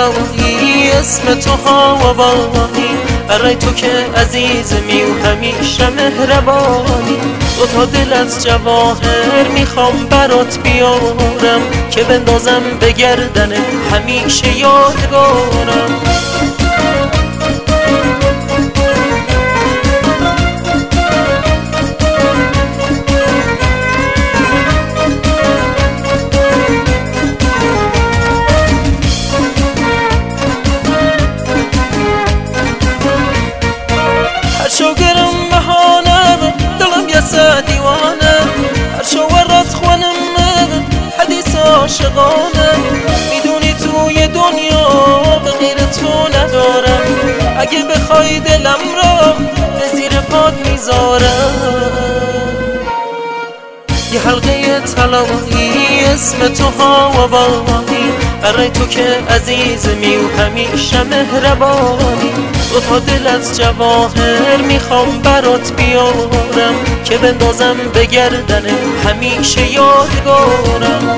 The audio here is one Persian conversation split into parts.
طلایی اسم تو هوایی، برای تو که عزیزمی و همیشه مهربانی. دوتا دل از جواهر میخوام برات بیارم، که بندازم به گردن همیشه یادگارم. شوگرم بهانه دلم یسه دیوانه، هر شو ورد خونم حدیث عاشقانه. میدونی توی دنیا به غیر تو ندارم، اگه بخوای دلم را به زیر پات میذارم. یه حلقه طلایی اسم تو هوایی، برای تو که عزیزمی و همیشه مهربانی. دوتا دل از جواهر میخوام برات بیارم، که بندازم به گردن همیشه یادگارم.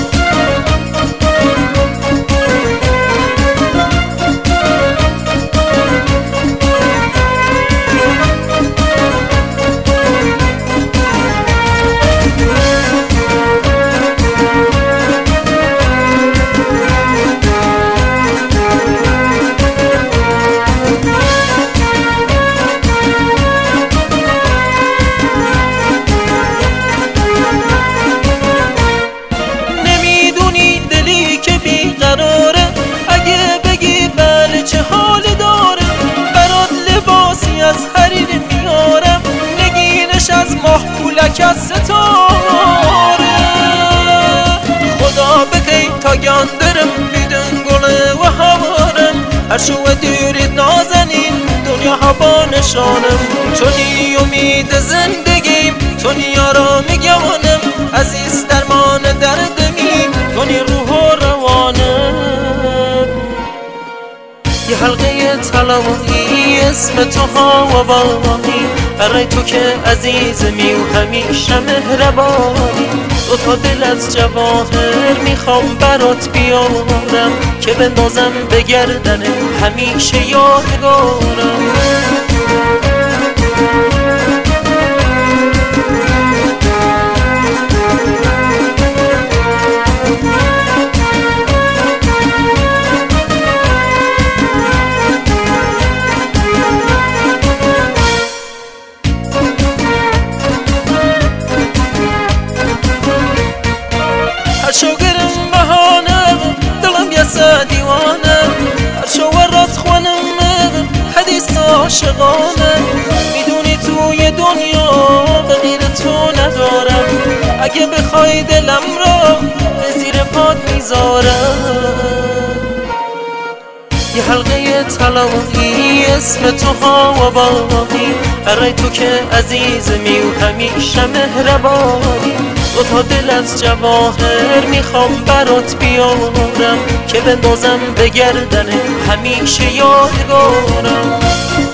اگه بگی بله چه حالی داره، برات لباسی از حریر میارم، نگینش از ماه پولک از ستاره. خدا بکی تا گندرم بیدن گله و هوارم، هر شو دیرید نازنین دنیا هوا نشانم. تونی امید زندگیم، تونی آرام گمانم، عزیز درمان دردمی، تونی روح و روانم. یه حلقه طلایی اسم تو هوایی، برای تو که عزیزمی و همیشه مهربانی. دوتا دل از جواهر میخوام برات بیارم، که بندازم به گردن همیشه یادگارم. شوگرم بهانه دلم یسه دیوانه، هر شو ورد خونم حدیث عاشقانه. میدونی توی دنیا به غیر تو ندارم، اگه بخوای دلم را به زیر پات میذارم. یه حلقه طلایی اسم تو هوایی، برای تو که عزیزمی و همیشه مهربانی. دوتا دل از جواهر میخوام برات بیارم، که بندازم به گردن همیشه یادگارم.